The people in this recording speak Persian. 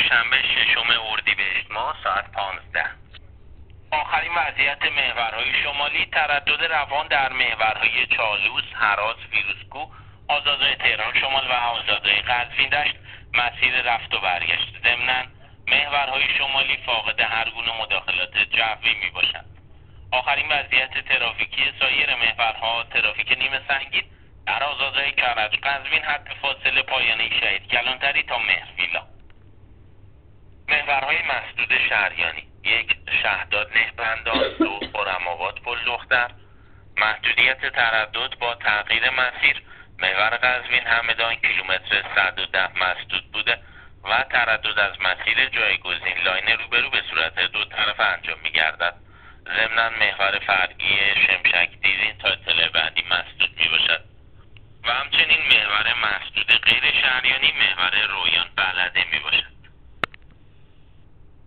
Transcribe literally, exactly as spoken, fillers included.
دوشنبه ششم اردیبهشت ماه ساعت پانزده. آخرین وضعیت محورهای شمالی: تردد روان در محورهای چالوس، هراس، فیروزکوه، آزادراه تهران شمال و آزادراه قزوین دشت مسیر رفت و برگشت. ضمناً محورهای شمالی فاقد هر گونه مداخلات جوی می باشند. آخرین وضعیت ترافیکی سایر محورها: ترافیک نیمه سنگین در آزادراه کرج قزوین حد فاصله پایانه شهید کلانتری تا مهرویلا. محورهای مسدود شهریانی: یک شهداد نهبندان، دو خرم‌آباد پل دختر. محدودیت تردد با تغییر مسیر: محور قزوین همدان کیلومتر صد و ده مسدود بوده و تردد از مسیر جایگزین لاین روبرو به صورت دو طرفه انجام می گردد. ضمناً محور فرعی شمشک دیرین تا اطلاع بعدی مسدود می باشد و همچنین محور مسدود غیر شهریانی محور رویان بلد